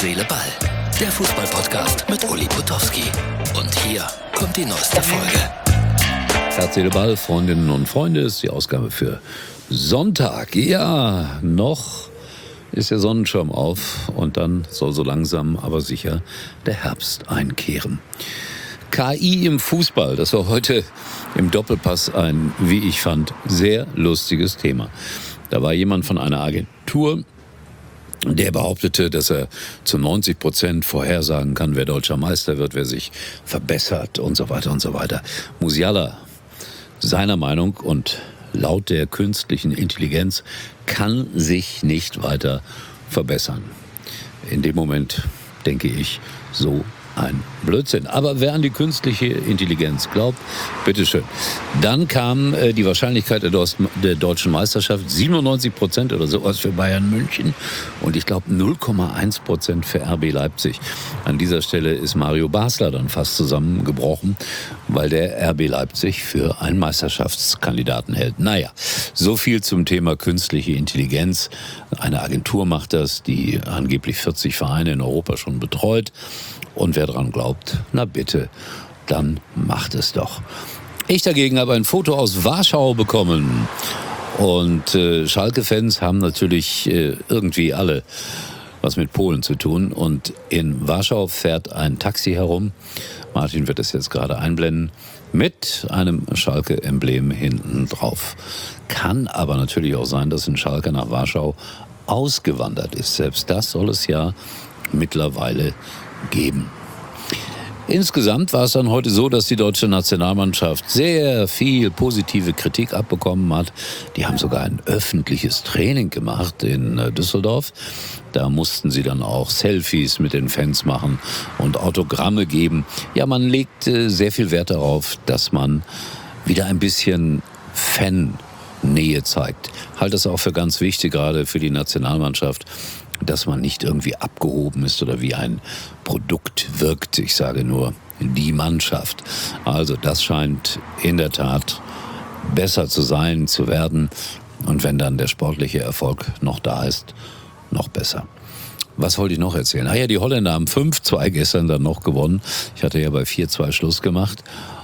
Seele, Ball. Der Fußball-Podcast mit Uli Potowski. Und hier kommt die neueste Folge. Herz, Seele, Ball, Freundinnen und Freunde, ist die Ausgabe für Sonntag. Ja, noch ist der Sonnenschirm auf und dann soll so langsam, aber sicher der Herbst einkehren. KI im Fußball, das war heute im Doppelpass ein, wie ich fand, sehr lustiges Thema. Da war jemand von einer Agentur, der behauptete, dass er zu 90% vorhersagen kann, wer deutscher Meister wird, wer sich verbessert und so weiter und so weiter. Musiala, seiner Meinung und laut der künstlichen Intelligenz, kann sich nicht weiter verbessern. In dem Moment denke ich, so ein Blödsinn. Aber wer an die künstliche Intelligenz glaubt, bitteschön. Dann kam die Wahrscheinlichkeit der deutschen Meisterschaft 97% oder sowas für Bayern München und ich glaube 0,1% für RB Leipzig. An dieser Stelle ist Mario Basler dann fast zusammengebrochen, weil der RB Leipzig für einen Meisterschaftskandidaten hält. Naja, so viel zum Thema künstliche Intelligenz. Eine Agentur macht das, die angeblich 40 Vereine in Europa schon betreut. Und wer dran glaubt, na bitte, dann macht es doch. Ich dagegen habe ein Foto aus Warschau bekommen. Und Schalke-Fans haben natürlich irgendwie alle was mit Polen zu tun. Und in Warschau fährt ein Taxi herum. Martin wird es jetzt gerade einblenden. Mit einem Schalke-Emblem hinten drauf. Kann aber natürlich auch sein, dass ein Schalke nach Warschau ausgewandert ist. Selbst das soll es ja mittlerweile geben. Insgesamt war es dann heute so, dass die deutsche Nationalmannschaft sehr viel positive Kritik abbekommen hat. Die haben sogar ein öffentliches Training gemacht in Düsseldorf. Da mussten sie dann auch Selfies mit den Fans machen und Autogramme geben. Ja, man legt sehr viel Wert darauf, dass man wieder ein bisschen Fan-Nähe zeigt. Ich halte das auch für ganz wichtig, gerade für die Nationalmannschaft, dass man nicht irgendwie abgehoben ist oder wie ein Produkt wirkt. Ich sage nur, die Mannschaft. Also das scheint in der Tat besser zu sein, zu werden. Und wenn dann der sportliche Erfolg noch da ist, noch besser. Was wollte ich noch erzählen? Ja, die Holländer haben 5-2 gestern dann noch gewonnen. Ich hatte ja bei 4-2 Schluss gemacht.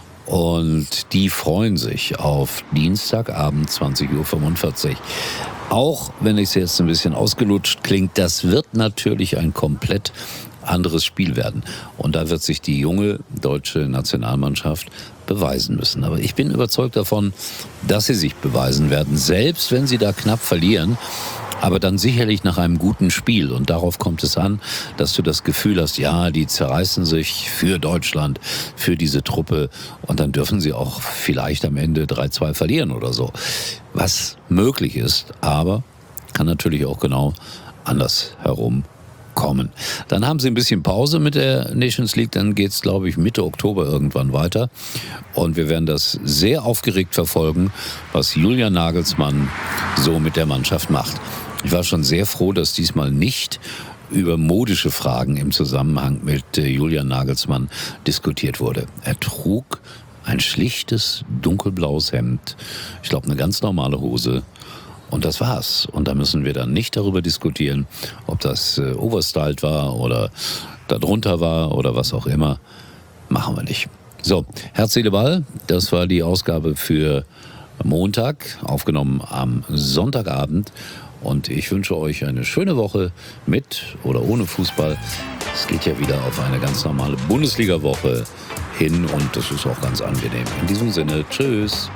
Und die freuen sich auf Dienstagabend 20:45 Uhr. Auch wenn es jetzt ein bisschen ausgelutscht klingt, das wird natürlich ein komplett anderes Spiel werden. Und da wird sich die junge deutsche Nationalmannschaft beweisen müssen. Aber ich bin überzeugt davon, dass sie sich beweisen werden, selbst wenn sie da knapp verlieren. Aber dann sicherlich nach einem guten Spiel. Und darauf kommt es an, dass du das Gefühl hast, ja, die zerreißen sich für Deutschland, für diese Truppe. Und dann dürfen sie auch vielleicht am Ende 3-2 verlieren oder so. Was möglich ist, aber kann natürlich auch genau andersherum kommen. Dann haben sie ein bisschen Pause mit der Nations League. Dann geht es, glaube ich, Mitte Oktober irgendwann weiter. Und wir werden das sehr aufgeregt verfolgen, was Julian Nagelsmann so mit der Mannschaft macht. Ich war schon sehr froh, dass diesmal nicht über modische Fragen im Zusammenhang mit Julian Nagelsmann diskutiert wurde. Er trug ein schlichtes, dunkelblaues Hemd, ich glaube eine ganz normale Hose und das war's. Und da müssen wir dann nicht darüber diskutieren, ob das overstyled war oder darunter war oder was auch immer. Machen wir nicht. So, Herz, Seele, Ball, das war die Ausgabe für Montag, aufgenommen am Sonntagabend. Und ich wünsche euch eine schöne Woche mit oder ohne Fußball. Es geht ja wieder auf eine ganz normale Bundesliga-Woche hin und das ist auch ganz angenehm. In diesem Sinne, tschüss.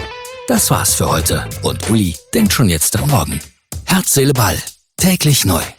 Das war's für heute und Uli denkt schon jetzt am Morgen. Herz, Seele, Ball. Täglich neu.